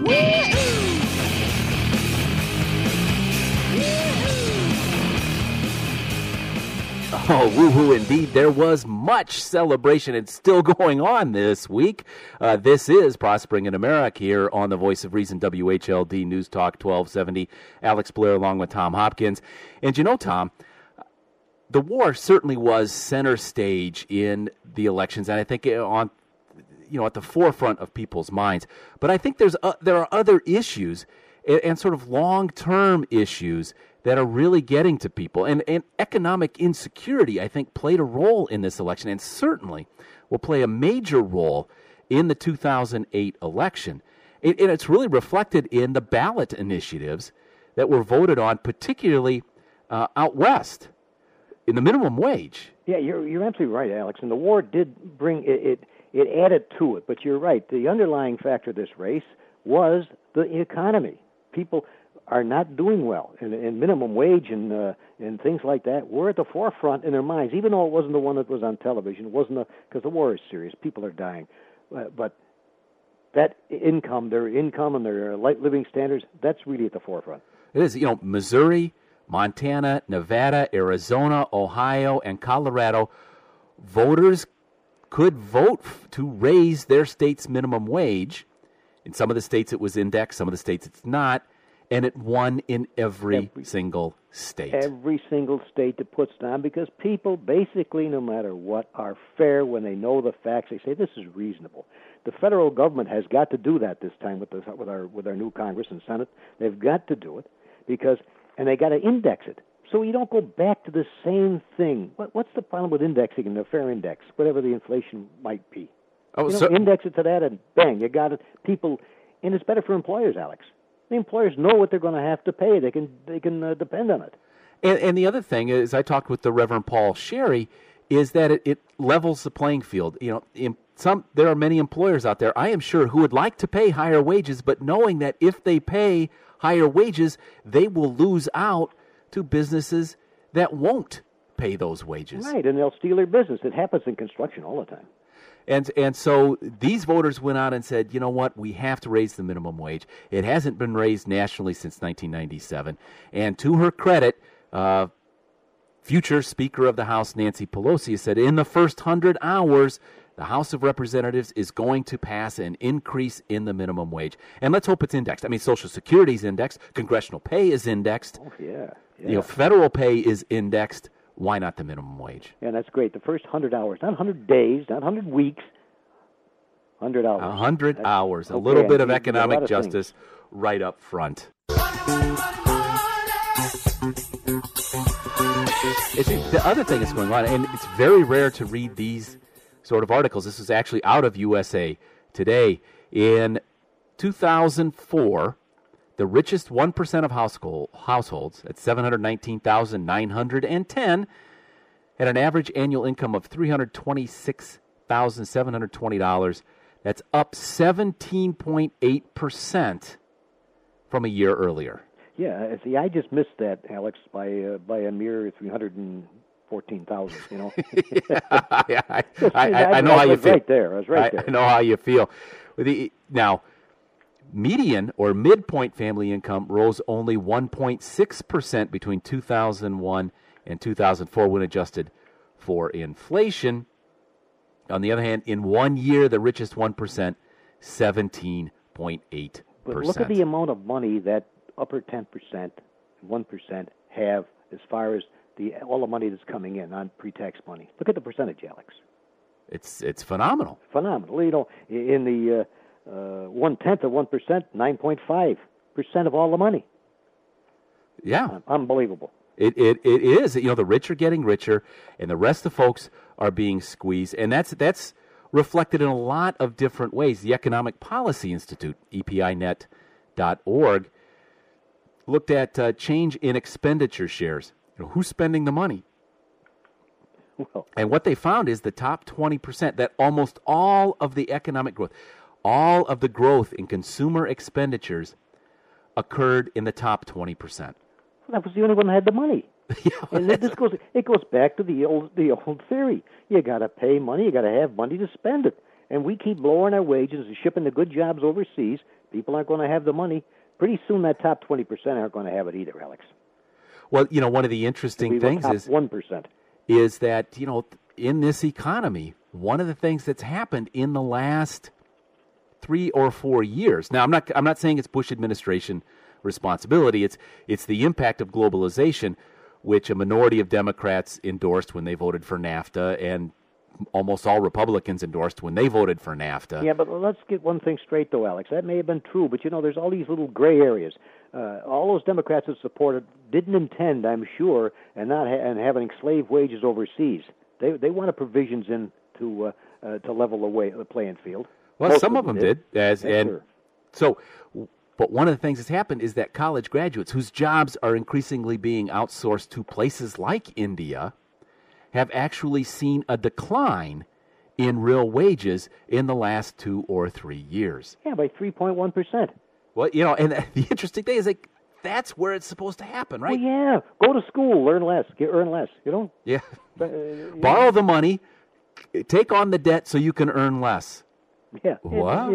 Oh, woo-hoo indeed. There was much celebration and still going on this week. This is Prospering in America here on the Voice of Reason, WHLD News Talk 1270. Alex Blair along with Tom Hopkins. And you know, Tom, the war certainly was center stage in the elections, and I think on, at the forefront of people's minds. But I think there are other issues and sort of long-term issues that are really getting to people. And economic insecurity, I think, played a role in this election and certainly will play a major role in the 2008 election. And it's really reflected in the ballot initiatives that were voted on, particularly out west, in the minimum wage. Yeah, you're absolutely right, Alex. And the war did bring it added to it. But you're right. The underlying factor of this race was the economy. People are not doing well, and minimum wage and things like that were at the forefront in their minds, even though it wasn't the one that was on television. It wasn't because the war is serious. People are dying. But that income, their income and their living standards, that's really at the forefront. It is. Missouri, Montana, Nevada, Arizona, Ohio, and Colorado, voters could vote to raise their state's minimum wage. In some of the states it was indexed, some of the states it's not. And it won in every single state. Every single state that puts down, because people basically, no matter what, are fair when they know the facts. They say this is reasonable. The federal government has got to do that this time with our new Congress and Senate. They've got to do it and they got to index it. So you don't go back to the same thing. What's the problem with indexing and a fair index, whatever the inflation might be? Index it to that, and bang, you got it. People, and it's better for employers, Alex. The employers know what they're going to have to pay. They can depend on it. And the other thing is, I talked with the Reverend Paul Sherry, is that it levels the playing field. There are many employers out there, I am sure, who would like to pay higher wages, but knowing that if they pay higher wages, they will lose out to businesses that won't pay those wages. Right, and they'll steal their business. It happens in construction all the time. And so these voters went out and said, you know what, we have to raise the minimum wage. It hasn't been raised nationally since 1997. And to her credit, future Speaker of the House, Nancy Pelosi, said in the first 100 hours, the House of Representatives is going to pass an increase in the minimum wage. And let's hope it's indexed. I mean, Social Security is indexed. Congressional pay is indexed. Oh, yeah. Federal pay is indexed. Why not the minimum wage? Yeah, that's great. The first 100 hours, not 100 days, not 100 weeks, 100 hours. 100 hours. A little bit of economic justice right up front. The other thing that's going on, and it's very rare to read these sort of articles. This is actually out of USA Today. In 2004, the richest 1% of households at $719,910 had an average annual income of $326,720. That's up 17.8% from a year earlier. Yeah, see, I just missed that, Alex, by a mere 314,000. I know how you feel. Right there, I was right there. I know how you feel. Now, median or midpoint family income rose only 1.6% between 2001 and 2004 when adjusted for inflation. On the other hand, in 1 year, the richest 1%, 17.8%. But look at the amount of money that upper 10%, 1% have as far as all the money that's coming in on pre-tax money. Look at the percentage, Alex. It's phenomenal. Phenomenal. In the 1/10 of 1%, 9.5% of all the money. Yeah, unbelievable. It is. The rich are getting richer, and the rest of folks are being squeezed, and that's reflected in a lot of different ways. The Economic Policy Institute, EPINet.org, looked at change in expenditure shares. Who's spending the money? Well, and what they found is the top 20%, that almost all of the economic growth, all of the growth in consumer expenditures occurred in the top 20%. That was the only one that had the money. And it goes back to the old theory. You got to pay money. You got to have money to spend it. And we keep lowering our wages and shipping the good jobs overseas. People aren't going to have the money. Pretty soon that top 20% aren't going to have it either, Alex. Well, one of the interesting things top is 1%. Is that, in this economy, one of the things that's happened in the last 3 or 4 years. Now, I'm not saying it's Bush administration responsibility. It's the impact of globalization, which a minority of Democrats endorsed when they voted for NAFTA, and almost all Republicans endorsed when they voted for NAFTA. Yeah, but let's get one thing straight, though, Alex. That may have been true, but there's all these little gray areas. All those Democrats that supported didn't intend, I'm sure, and having slave wages overseas. They wanted provisions in to level the playing field. Well, Most some of them did. Sure. So, but one of the things that's happened is that college graduates whose jobs are increasingly being outsourced to places like India have actually seen a decline in real wages in the last 2 or 3 years. Yeah, by 3.1%. Well, and the interesting thing is that's where it's supposed to happen, right? Well, yeah. Go to school, earn less. Yeah. Borrow the money, take on the debt so you can earn less. Yeah. What?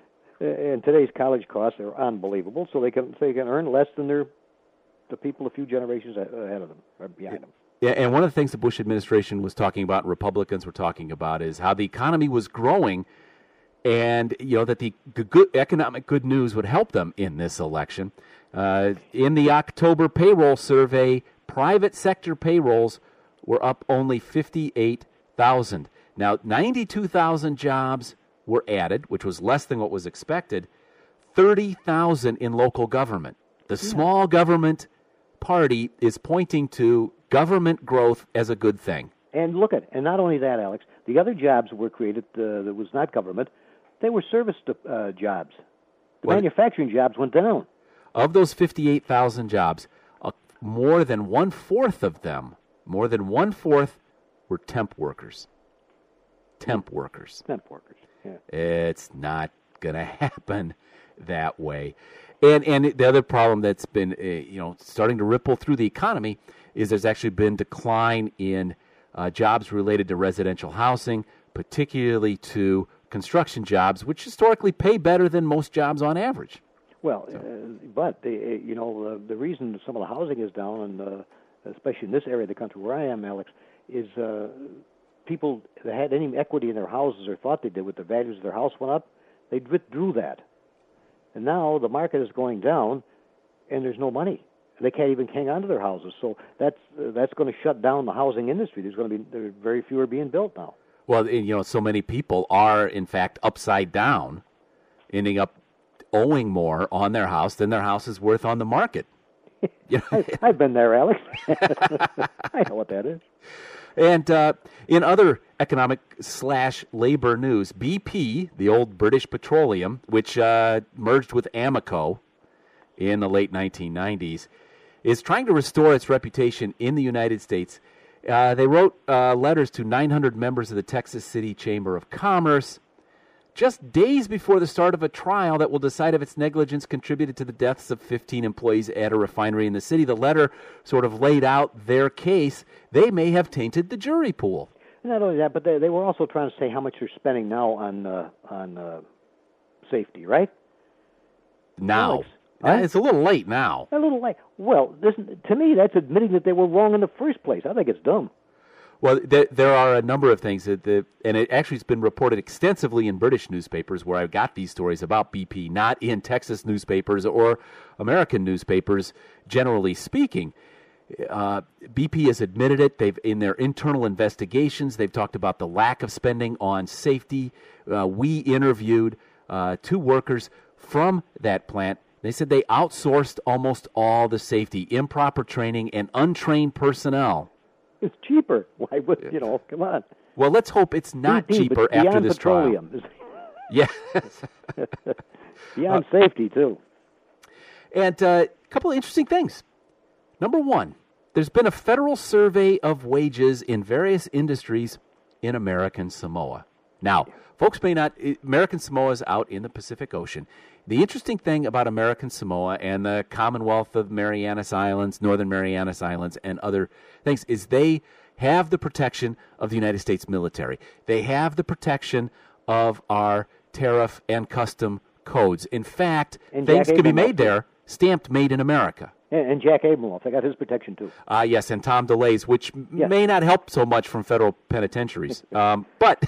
And today's college costs are unbelievable, so they can earn less than the people a few generations ahead of them or behind them. Yeah, and one of the things the Bush administration was talking about, and Republicans were talking about, is how the economy was growing, and that the good economic good news would help them in this election. In the October payroll survey, private sector payrolls were up only 58,000. Now, 92,000 jobs were added, which was less than what was expected. 30,000 in local government. The small government party is pointing to government growth as a good thing. And and not only that, Alex, the other jobs were created that was not government. They were service jobs. The manufacturing jobs went down. Of those 58,000 jobs, more than one-fourth of them, were temp workers. Temp workers, yeah. It's not going to happen that way. And the other problem that's been, starting to ripple through the economy is there's actually been decline in jobs related to residential housing, particularly to construction jobs, which historically pay better than most jobs on average. Well, but the reason some of the housing is down, and especially in this area of the country where I am, Alex, is people that had any equity in their houses or thought they did with the values of their house went up, they withdrew that. And now the market is going down, and there's no money. They can't even hang on to their houses. So that's going to shut down the housing industry. There very few are being built now. Well, so many people are, in fact, upside down, ending up owing more on their house than their house is worth on the market. I've been there, Alex. I know what that is. And in other economic/labor news, BP, the old British Petroleum, which merged with Amoco in the late 1990s, is trying to restore its reputation in the United States. They wrote letters to 900 members of the Texas City Chamber of Commerce just days before the start of a trial that will decide if its negligence contributed to the deaths of 15 employees at a refinery in the city. The letter sort of laid out their case. They may have tainted the jury pool. Not only that, but they were also trying to say how much they're spending now on safety, right? Now. It's a little late now. A little late. Well, to me, that's admitting that they were wrong in the first place. I think it's dumb. Well, there are a number of things and it actually has been reported extensively in British newspapers where I got these stories about BP, not in Texas newspapers or American newspapers, generally speaking. BP has admitted it. In their internal investigations, they've talked about the lack of spending on safety. We interviewed 2 workers from that plant. They said they outsourced almost all the safety, improper training, and untrained personnel. It's cheaper. Why would, come on. Well, let's hope it's not cheaper after this petroleum. Trial. Yeah. Beyond safety, too. And a couple of interesting things. Number one, there's been a federal survey of wages in various industries in American Samoa. Now, folks may not, American Samoa is out in the Pacific Ocean. The interesting thing about American Samoa and the Commonwealth of Marianas Islands, Northern Marianas Islands, and other things is they have the protection of the United States military. They have the protection of our tariff and custom codes. In fact, And things Jack can be Abramoff, made there, stamped made in America. And Jack Abramoff, they got his protection too. Yes, and Tom DeLay's, which may not help so much from federal penitentiaries. But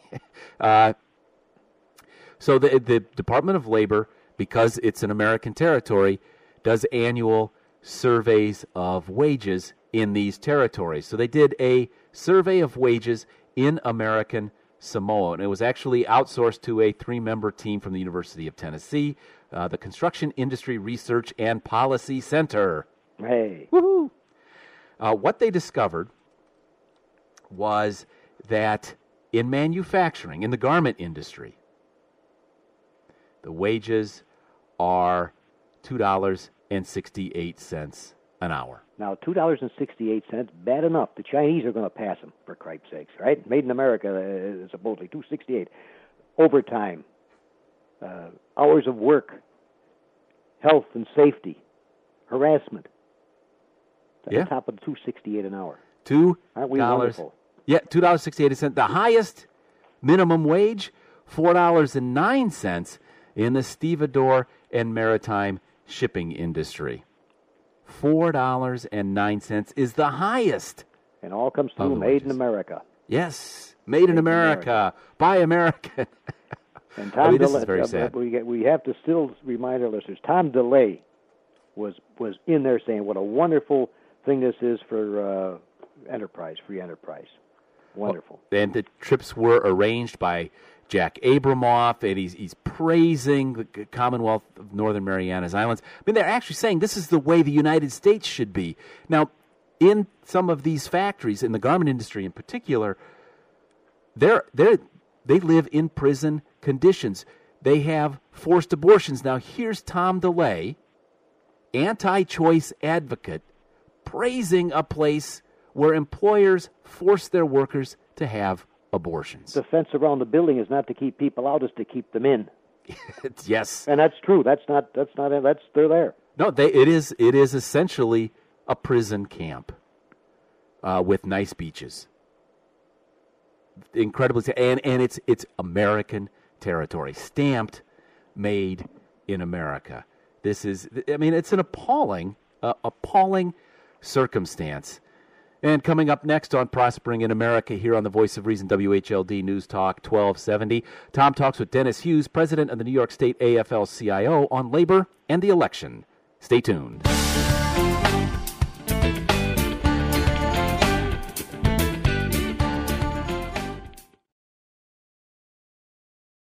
so the Department of Labor, because it's an American territory, does annual surveys of wages in these territories. So they did a survey of wages in American Samoa, and it was actually outsourced to a 3-member team from the University of Tennessee, the Construction Industry Research and Policy Center. Hey. Woohoo! What they discovered was that in manufacturing, in the garment industry, the wages are $2.68 an hour. Now, $2.68, bad enough. The Chinese are going to pass them, for cripe's sakes, right? Made in America, supposedly, $2.68. Overtime, hours of work, health and safety, harassment. That's on top of the $2.68 an hour. Aren't we wonderful? Yeah, $2.68. The highest minimum wage, $4.09 in the stevedore and maritime shipping industry. $4.09 is the highest. And all comes through made in America. Yes, made in America by American. And Tom this is very sad. We have to still remind our listeners, Tom DeLay was in there saying what a wonderful thing this is for enterprise, free enterprise. Wonderful. And the trips were arranged by Jack Abramoff, and he's praising the Commonwealth of Northern Marianas Islands. I mean, they're actually saying this is the way the United States should be. Now, in some of these factories, in the garment industry in particular, they live in prison conditions. They have forced abortions. Now, here's Tom DeLay, anti-choice advocate, praising a place where employers force their workers to have abortions. The fence around the building is not to keep people out; it's to keep them in. Yes, and that's true. They're there. No, it is essentially a prison camp with nice beaches. Incredibly, and it's American territory, stamped, made in America. This is, I mean, it's an appalling circumstance. And coming up next on Prospering in America here on the Voice of Reason, WHLD News Talk 1270, Tom talks with Dennis Hughes, president of the New York State AFL-CIO, on labor and the election. Stay tuned.